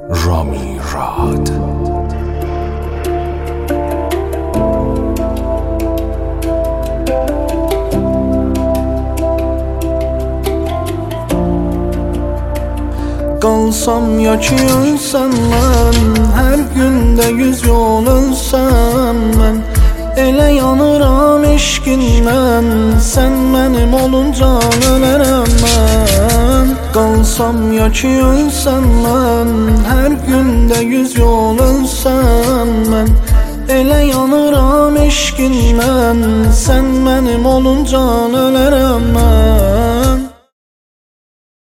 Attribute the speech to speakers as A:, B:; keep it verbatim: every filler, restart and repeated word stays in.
A: Rami Rad.
B: Qalsam ya ki ölsəm mən, hər gündə yüz yol ölsəm mən, elə yanıram eşqindən, sən mənim olunca ölərəm mən. Qalsam ya ki ölsəm mən, hər gündə yüz yol ölsəm mən, elə yanıram eşqindən, sən mənim olunca ölərəm mən.